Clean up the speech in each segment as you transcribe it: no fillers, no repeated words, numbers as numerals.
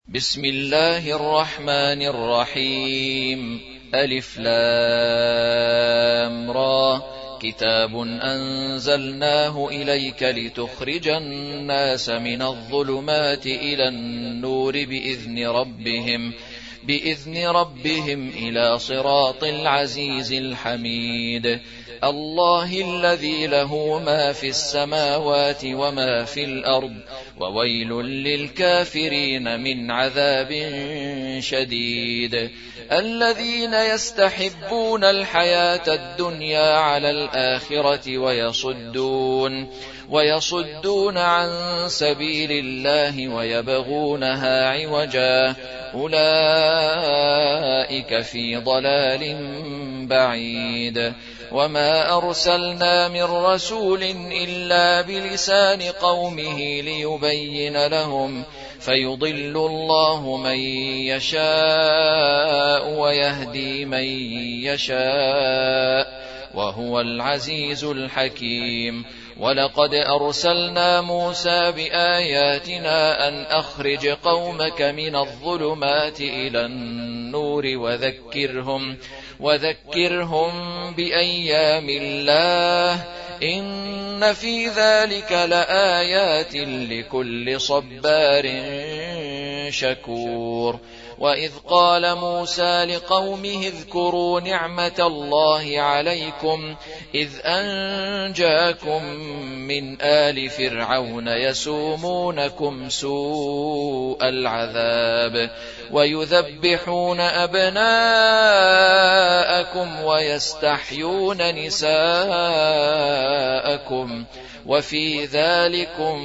بسم الله الرحمن الرحيم. ألف لام را. كتاب أنزلناه إليك لتخرج الناس من الظلمات إلى النور بإذن ربهم إلى صراط العزيز الحميد. الله الذي له ما في السماوات وما في الأرض، وويل للكافرين من عذاب شديد. الذين يستحبون الحياة الدنيا على الآخرة ويصدون عن سبيل الله ويبغونها عوجا، أولئك في ضلال بعيد. وما أرسلنا من رسول إلا بلسان قومه ليبين لهم، فيضل الله من يشاء ويهدي من يشاء، وهو العزيز الحكيم. ولقد أرسلنا موسى بآياتنا أن أخرج قومك من الظلمات إلى النور وذكرهم بأيام الله، إن في ذلك لآيات لكل صبار شكور. وإذ قال موسى لقومه اذكروا نعمة الله عليكم إذ أنجاكم من آل فرعون يسومونكم سوء العذاب ويذبحون أبناءكم ويستحيون نساءكم، وفي ذلكم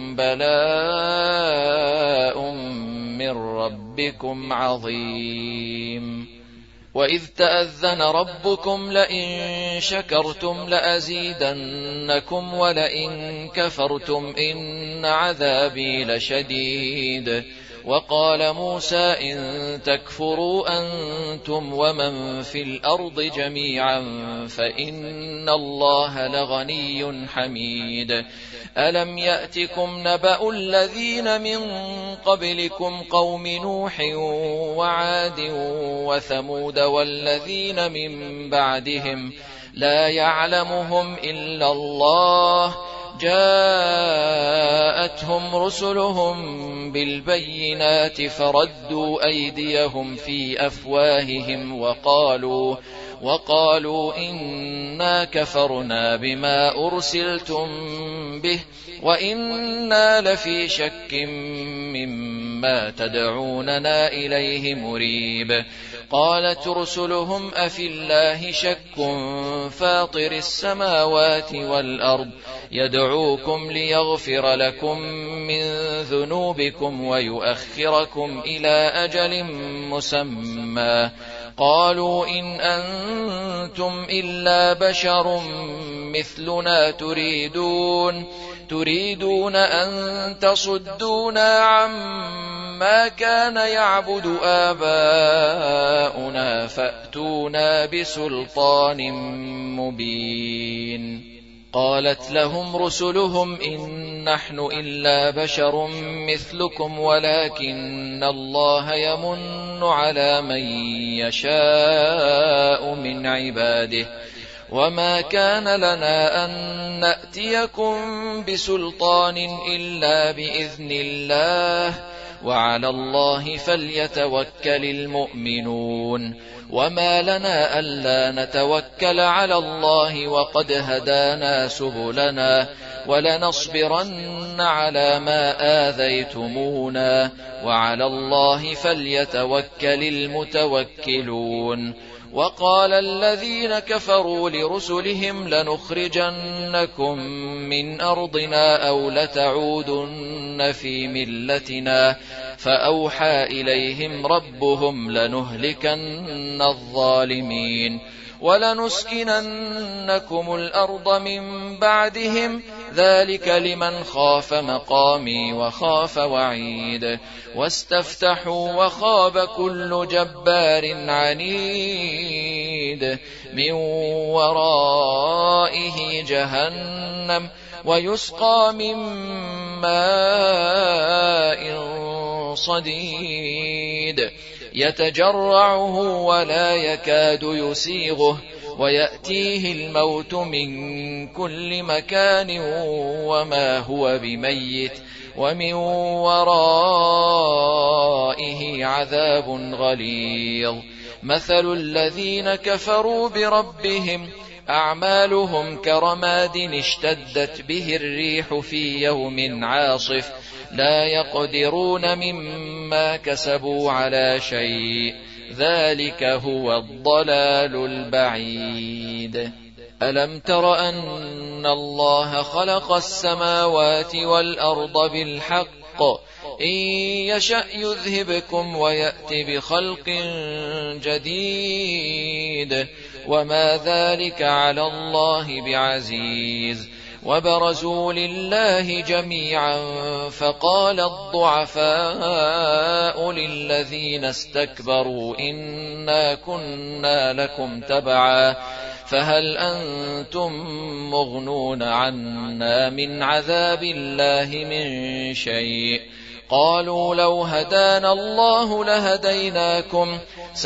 بلاء من ربكم عظيم. وإذ تأذن ربكم لئن شكرتم لأزيدنكم ولئن كفرتم إن عذابي لشديد. وقال موسى إن تكفروا أنتم ومن في الأرض جميعا فإن الله لغني حميد. ألم يأتكم نبأ الذين من قبلكم قوم نوح وعاد وثمود والذين من بعدهم لا يعلمهم إلا الله، جاءتهم رسلهم بالبينات فردوا أيديهم في أفواههم وقالوا إنا كفرنا بما أرسلتم به وإنا لفي شك مما تدعوننا إليه مريب. قالت رسلهم أفي الله شك فاطر السماوات والأرض يدعوكم ليغفر لكم من ذنوبكم ويؤخركم إلى أجل مسمى، قالوا إن أنتم إلا بشر مثلنا تريدون أن تصدونا عما كان يعبد آباؤنا فأتونا بسلطان مبين. قالت لهم رسلهم إن نحن إلا بشر مثلكم ولكن الله يمن على من يشاء من عباده، وما كان لنا أن نأتيكم بسلطان إلا بإذن الله، وعلى الله فليتوكل المؤمنون. وما لنا ألا نتوكل على الله وقد هدانا سبلنا ولنصبرن على ما آذيتمونا، وعلى الله فليتوكل المتوكلون. وقال الذين كفروا لرسلهم لنخرجنكم من أرضنا أو لتعودن في ملتنا، فأوحى إليهم ربهم لنهلكن الظالمين ولنسكننكم الأرض من بعدهم، ذلك لمن خاف مقامي وخاف وعيد. واستفتحوا وخاب كل جبار عنيد من ورائه جهنم ويسقى من ماء صديد يتجرعه ولا يكاد يسيغه ويأتيه الموت من كل مكان وما هو بميت ومن ورائه عذاب غليظ. مثل الذين كفروا بربهم أعمالهم كرماد اشتدت به الريح في يوم عاصف لا يقدرون مما كسبوا على شيء ذلك هو الضلال البعيد. ألم تر أن الله خلق السماوات والأرض بالحق إن يشأ يذهبكم ويأت بخلق جديد وما ذلك على الله بعزيز. وبرزوا لله جميعا فقال الضعفاء للذين استكبروا إنا كنا لكم تبعا فهل أنتم مغنون عنا من عذاب الله من شيء قالوا لو هدانا الله لهديناكم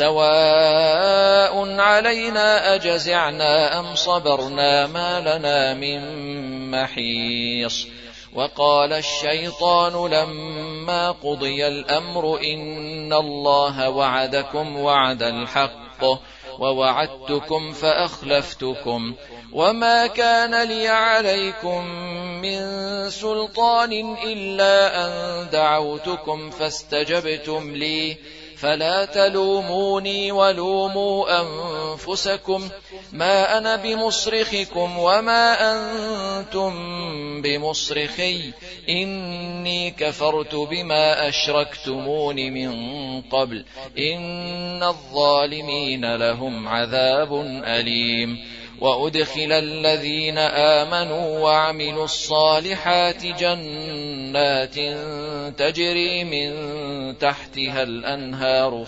سواء علينا أجزعنا أم صبرنا ما لنا من محيص. وقال الشيطان لما قضي الأمر إن الله وعدكم وعد الحق ووعدتكم فأخلفتكم وما كان لي عليكم من سلطان إلا أن دعوتكم فاستجبتم لي فلا تلوموني ولوموا أنفسكم ما أنا بمصرخكم وما أنتم بمصرخي إني كفرت بما أشركتمون من قبل إن الظالمين لهم عذاب أليم. وأدخل الذين آمنوا وعملوا الصالحات جنات تجري من تحتها الأنهار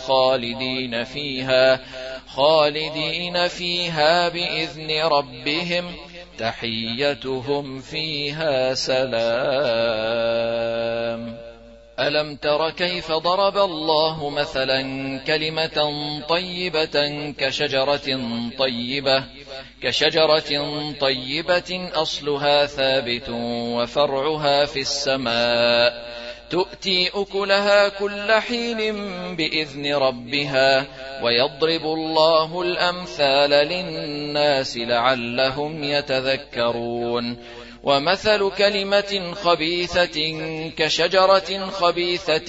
خالدين فيها بإذن ربهم تحيتهم فيها سلام. ألم تر كيف ضرب الله مثلا كلمة طيبة كشجرة طيبة أصلها ثابت وفرعها في السماء تؤتي أكلها كل حين بإذن ربها ويضرب الله الأمثال للناس لعلهم يتذكرون. ومثل كلمة خبيثة كشجرة خبيثة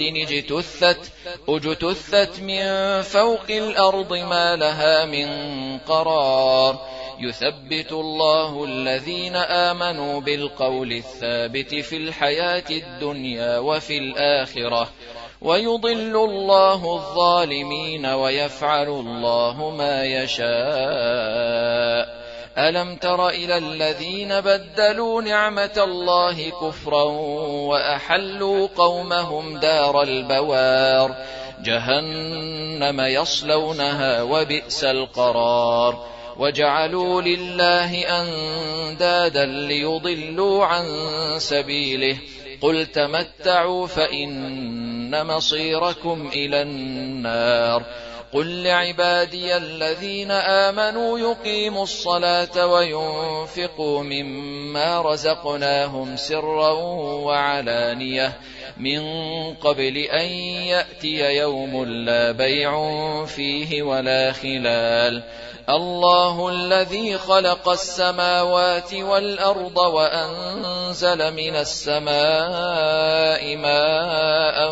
اجتثت من فوق الأرض ما لها من قرار يثبت الله الذين آمنوا بالقول الثابت في الحياة الدنيا وفي الآخرة ويضل الله الظالمين ويفعل الله ما يشاء. ألم تر إلى الذين بدلوا نعمة الله كفرا وأحلوا قومهم دار البوار جهنم يصلونها وبئس القرار وجعلوا لله أندادا ليضلوا عن سبيله قل تمتعوا فإن مصيركم إلى النار. قل لعبادي الذين آمنوا يقيموا الصلاة وينفقوا مما رزقناهم سرا وعلانية من قبل أن يأتي يوم لا بيع فيه ولا خلال. الله الذي خلق السماوات والأرض وأنزل من السماء ماء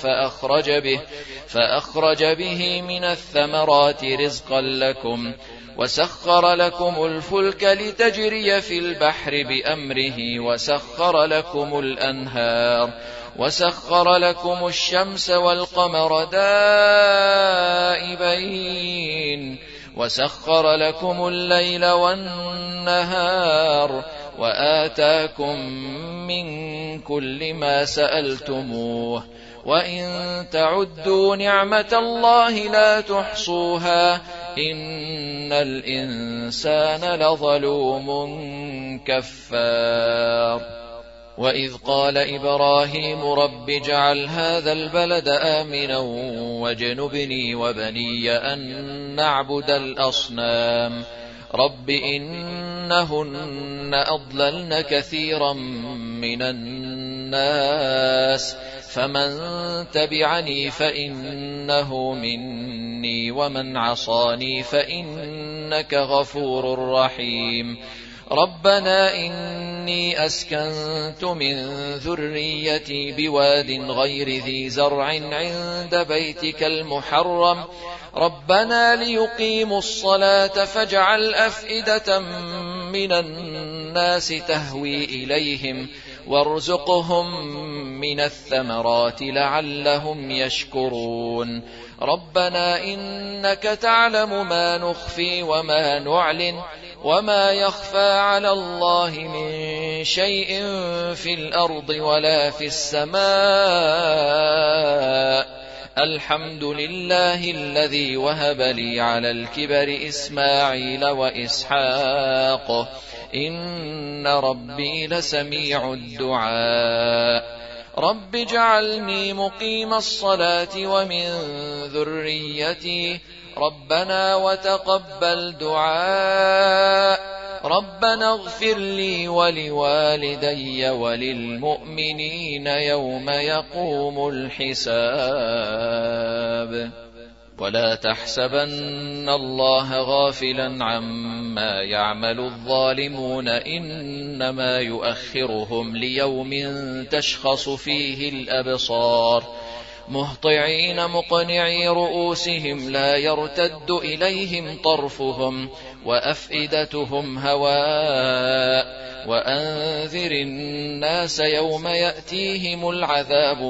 فأخرج به من الثمرات رزقا لكم وسخر لكم الفلك لتجري في البحر بأمره وسخر لكم الأنهار وسخر لكم الشمس والقمر دائبين وسخر لكم الليل والنهار وآتاكم من كل ما سألتموه وإن تعدوا نعمة الله لا تحصوها إن الإنسان لظلوم كفار. وإذ قال إبراهيم رب اجعل هذا البلد آمنا واجنبني وبني أن نعبد الأصنام رب إنهن أضللن كثيرا من الناس فمن تبعني فإنه مني ومن عصاني فإنك غفور رحيم ربنا إني أسكنت من ذريتي بواد غير ذي زرع عند بيتك المحرم ربنا ليقيموا الصلاة فاجعل أفئدة من الناس تهوي إليهم وارزقهم من الثمرات لعلهم يشكرون ربنا إنك تعلم ما نخفي وما نعلن وما يخفى على الله من شيء في الأرض ولا في السماء الحمد لله الذي وهب لي على الكبر إسماعيل وإسحاق إن ربي لسميع الدعاء رب اجعلني مقيم الصلاة ومن ذريتي ربنا وتقبل دعاء ربنا اغفر لي ولوالدي وللمؤمنين يوم يقوم الحساب ولا تحسبن الله غافلا عما يعمل الظالمون إنما يؤخرهم ليوم تشخص فيه الأبصار مهطعين مقنعي رؤوسهم لا يرتد إليهم طرفهم وأفئدتهم هواء وأنذر الناس يوم يأتيهم العذاب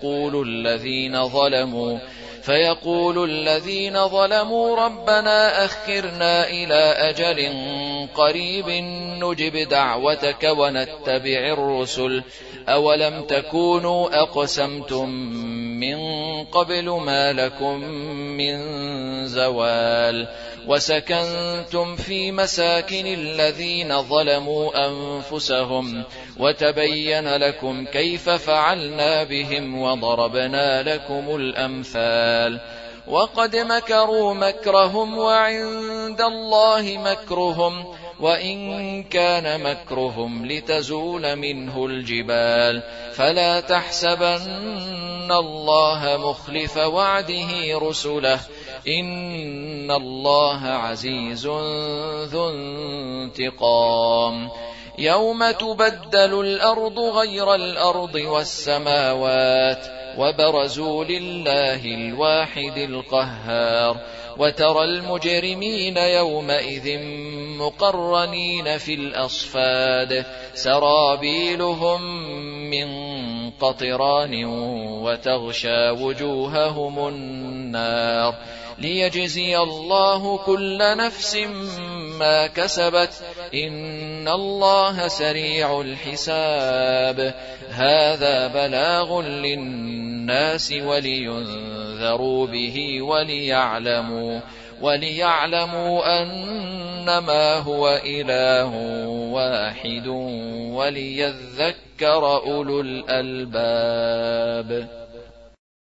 فيقول الذين ظلموا ربنا أخرنا إلى أجل قريب نجب دعوتك ونتبع الرسل أولم تكونوا أقسمتم من قبل ما لكم من زوال وسكنتم في مساكن الذين ظلموا أنفسهم وتبين لكم كيف فعلنا بهم وضربنا لكم الأمثال وقد مكروا مكرهم وعند الله مكرهم وإن كان مكرهم لتزول منه الجبال فلا تحسبن الله مخلف وعده رسله إن الله عزيز ذو انتقام يوم تبدل الأرض غير الأرض والسماوات وبرزوا لله الواحد القهار وترى المجرمين يومئذ مقرنين في الأصفاد سرابيلهم من قطران وتغشى وجوههم النار ليجزي الله كل نفس ما كسبت إن الله سريع الحساب هذا بلاغ للناس ولينذروا به وليعلموا أنما هو إله واحد وليذكر أولو الألباب.